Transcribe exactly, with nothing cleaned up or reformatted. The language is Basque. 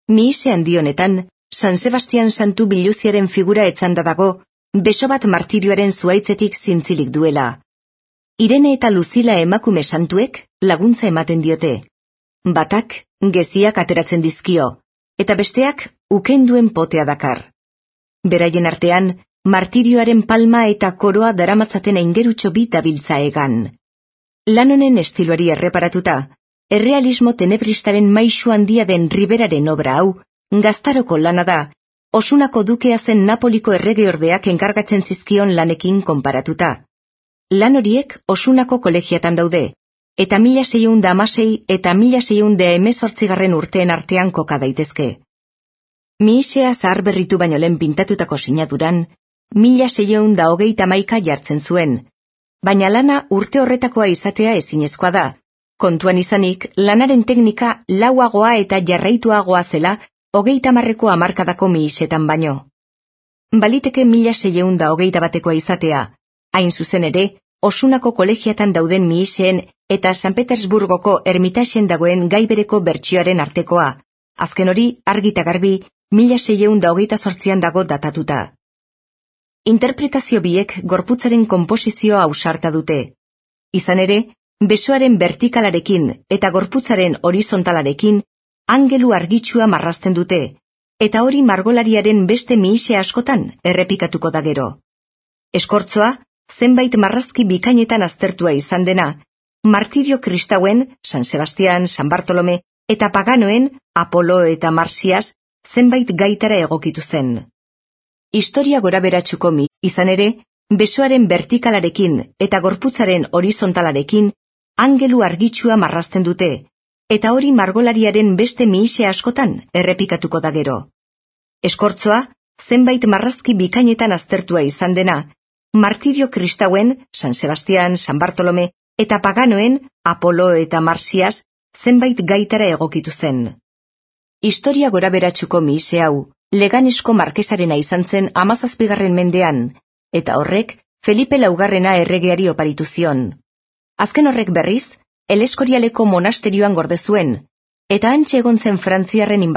Mihise handi honetan, San Sebastian santu biluziaren figura etzanda dago, beso bat martirioaren zuaitzetik zintzilik duela. Irene eta Luzila emakume santuek laguntza ematen diote. Batak, geziak ateratzen dizkio, eta besteak, ukenduen potea dakar. Beraien artean, martirioaren palma eta koroa daramatzaten aingerutxo bi dabiltza egan. Lan honen estiloari erreparatuta, errealismo tenebristaren maisu handia den Riberaren obra hau, gaztaroko lana da, Osunako dukea zen Napoliko erregeordeak enkargatzen zizkion lanekin konparatuta. Lan horiek Osunako kolegiatan daude, eta mila seiehun da hamasei eta mila seiehun da hemezortzigarren urteen artean koka daitezke. Mihisea zaharberritu baino lehen pintatutako sinaduran, mila seiehun da hogeita hamaika jartzen zuen, baina lana urte horretakoa izatea ezinezkoa da, kontuan izanik lanaren teknika lauagoa eta jarraituagoa zela hogeita hamarreko hamarkadako mihisetan baino. Baliteke mila seiehun da hogeita batekoa izatea, hain zuzen ere, Osunako kolegiatan dauden mihiseen eta San Petersburgoko ermitaxen dagoen gaibereko bertsioaren artekoa, azken hori argita garbi mila seiehun da hogeita zortzian dago datatuta. Interpretazio biek gorputzaren konposizioa ausarta dute. Izan ere, besoaren vertikalarekin eta gorputzaren horizontalarekin angelu argitsua marrazten dute, eta hori margolariaren beste mihise askotan errepikatuko da gero. Eskortzoa, zenbait marrazki bikainetan aztertua izan dena, martirio kristauen, San Sebastian, San Bartolome, eta paganoen, Apolo eta Marsias, zenbait gaitara egokitu zen. Historia goraberatsuko mi, izan ere, besoaren vertikalarekin eta gorputzaren horizontalarekin, angelu argitsua marrazten dute, eta hori margolariaren beste mihise askotan errepikatuko da gero. Eskortzoa, zenbait marrazki bikainetan aztertua izan dena, martirio kristauen, San Sebastian, San Bartolome, eta paganoen, Apolo eta Marsias, zenbait gaitara egokitu zen. Historia goraberatsuko mihise hau, Leganesko markesarena izan zen hamazazpigarren mendean, eta horrek Felipe laugarrena erregeari oparitu zion. Azken horrek berriz, El Escorialeko monasterioan gorde zuen, eta hantxe egon zen Frantziarren